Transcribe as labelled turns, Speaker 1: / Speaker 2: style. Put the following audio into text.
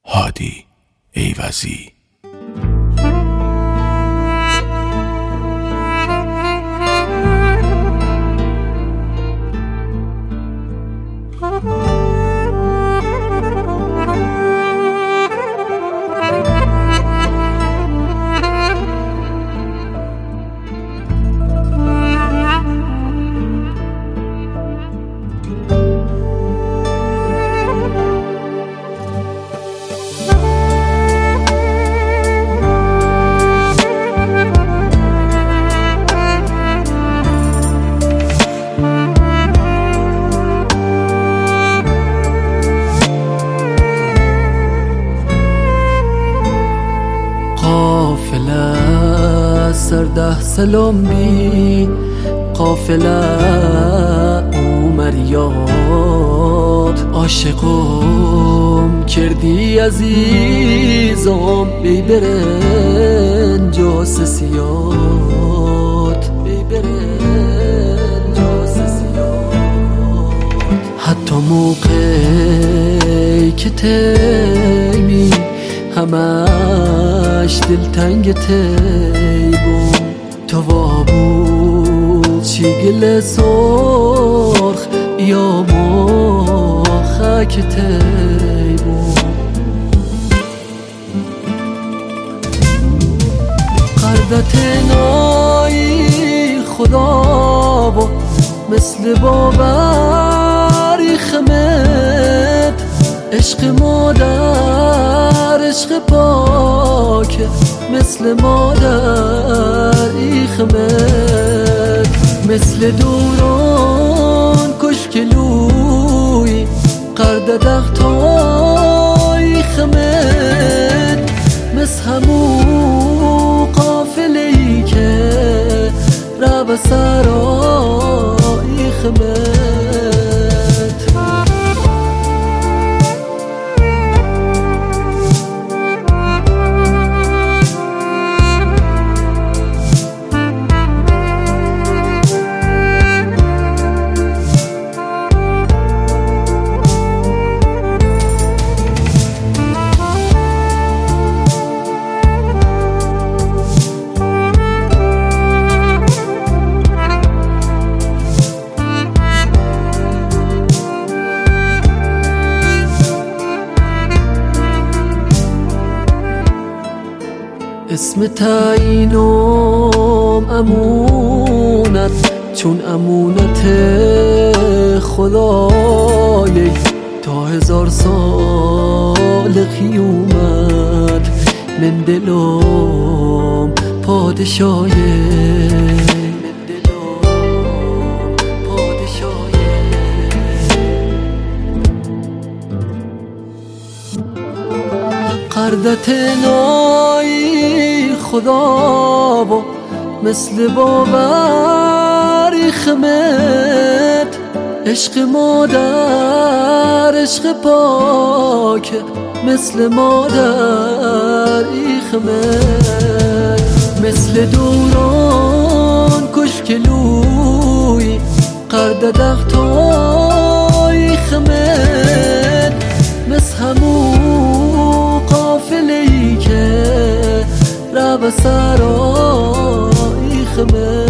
Speaker 1: هادی ایوزی.
Speaker 2: قافله سر 10 سلام بی قافله اومر یاد عاشقم کردی عزیزم بی برن جاسسیات حتی موقعی که تیمی همش دلتنگ تیبون تو وابود چی گل سرخ یا ما خاک تیبون قردت نایی خدا و مثل باوری خمت عشق مادر عشق پاک مثل مادر ایخمت مثل دوران کشکلوی قرد دختای خمت مثل همو قافلهی که رو سرای خمت اسم تعیینم امونت چون امونت خدای تا 1000 سال خیومت من دلم پادشاهی قردت نایی خدا و مثل باوری خمت عشق مادر عشق پاک مثل مادر ایخمت مثل دوران کشکلوی قرد دختای خمت مثل همو قافلهی که رو سرای خمت